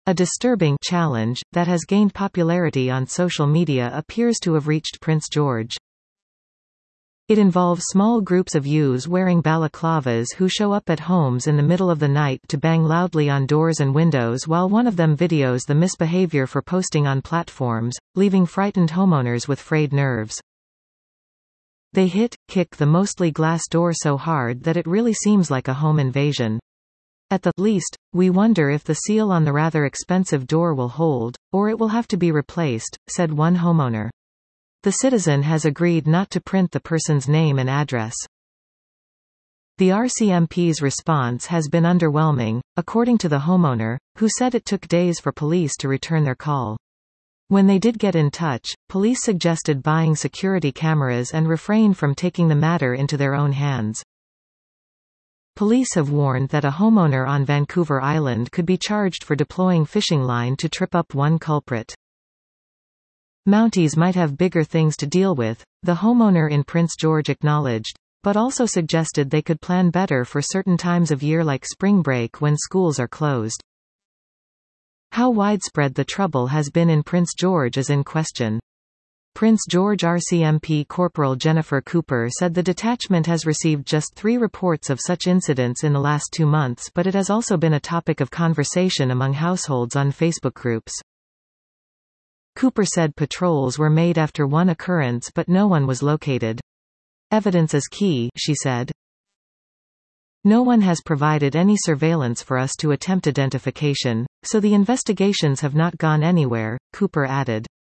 A disturbing challenge that has gained popularity on social media appears to have reached Prince George. It involves small groups of youths wearing balaclavas who show up at homes in the middle of the night to bang loudly on doors and windows while one of them videos the misbehavior for posting on platforms, leaving frightened homeowners with frayed nerves. They kick the mostly glass door so hard that it really seems like a home invasion. At the least, we wonder if the seal on the rather expensive door will hold, or it will have to be replaced, said one homeowner. The citizen has agreed not to print the person's name and address. The RCMP's response has been underwhelming, according to the homeowner, who said it took days for police to return their call. When they did get in touch, police suggested buying security cameras and refrain from taking the matter into their own hands. Police have warned that a homeowner on Vancouver Island could be charged for deploying fishing line to trip up one culprit. Mounties might have bigger things to deal with, the homeowner in Prince George acknowledged, but also suggested they could plan better for certain times of year like spring break when schools are closed. How widespread the trouble has been in Prince George is in question. Prince George RCMP Corporal Jennifer Cooper said the detachment has received just 3 reports of such incidents in the last 2 months, but it has also been a topic of conversation among households on Facebook groups. Cooper said patrols were made after one occurrence but no one was located. Evidence is key, she said. No one has provided any surveillance for us to attempt identification, so the investigations have not gone anywhere, Cooper added.